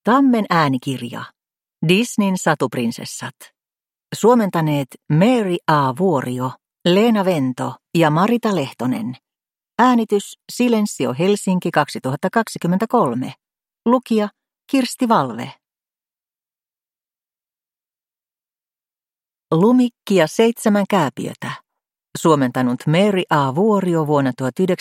Tammen äänikirja. Disneyn satuprinsessat. Suomentaneet Mary A. Vuorio, Leena Vento ja Marita Lehtonen. Äänitys Silensio Helsinki 2023. Lukija Kirsti Valve. Lumikki ja 7 kääpiötä. Suomentanut Mary A. Vuorio vuonna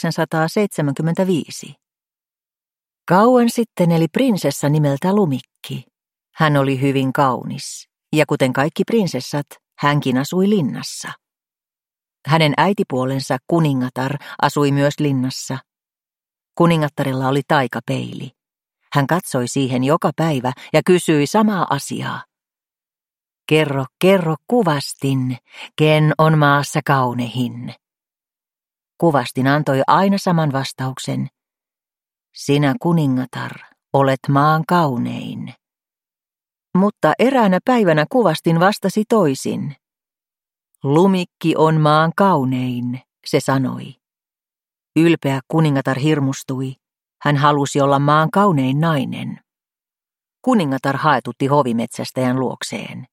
1975. Kauan sitten eli prinsessa nimeltä Lumikki. Hän oli hyvin kaunis, ja kuten kaikki prinsessat, hänkin asui linnassa. Hänen äitipuolensa kuningatar asui myös linnassa. Kuningattarilla oli taikapeili. Hän katsoi siihen joka päivä ja kysyi samaa asiaa. Kerro, kerro kuvastin, ken on maassa kaunehin. Kuvastin antoi aina saman vastauksen. Sinä kuningatar, olet maan kaunein. Mutta eräänä päivänä kuvastin vastasi toisin. Lumikki on maan kaunein, se sanoi. Ylpeä kuningatar hirmustui. Hän halusi olla maan kaunein nainen. Kuningatar haetutti hovimetsästäjän luokseen.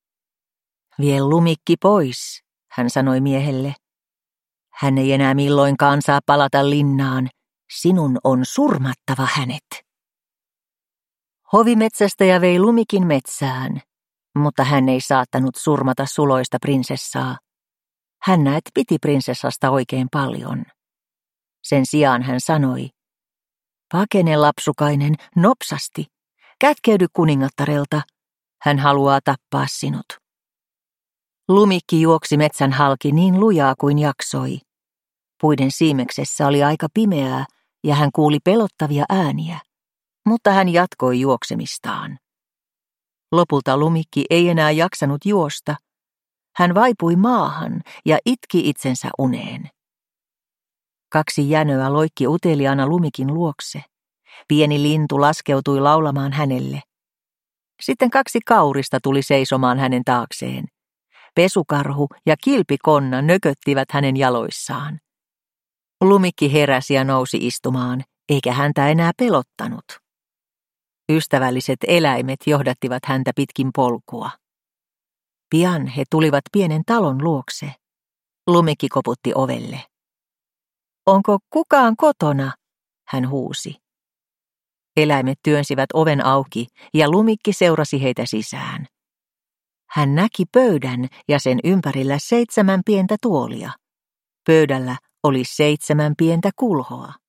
Vie Lumikki pois, hän sanoi miehelle. Hän ei enää milloinkaan saa palata linnaan. Sinun on surmattava hänet. Hovimetsästäjä vei Lumikin metsään, mutta hän ei saattanut surmata suloista prinsessaa. Hän piti prinsessasta oikein paljon. Sen sijaan hän sanoi, pakene lapsukainen, nopsasti, kätkeydy kuningattarelta, hän haluaa tappaa sinut. Lumikki juoksi metsän halki niin lujaa kuin jaksoi. Puiden siimeksessä oli aika pimeää ja hän kuuli pelottavia ääniä, mutta hän jatkoi juoksemistaan. Lopulta Lumikki ei enää jaksanut juosta. Hän vaipui maahan ja itki itsensä uneen. 2 jänöä loikki uteliaana Lumikin luokse. Pieni lintu laskeutui laulamaan hänelle. Sitten 2 kaurista tuli seisomaan hänen taakseen. Pesukarhu ja kilpikonna nököttivät hänen jaloissaan. Lumikki heräsi ja nousi istumaan, eikä häntä enää pelottanut. Ystävälliset eläimet johdattivat häntä pitkin polkua. Pian he tulivat pienen talon luokse. Lumikki koputti ovelle. Onko kukaan kotona? Hän huusi. Eläimet työnsivät oven auki ja Lumikki seurasi heitä sisään. Hän näki pöydän ja sen ympärillä 7 pientä tuolia. Pöydällä oli 7 pientä kulhoa.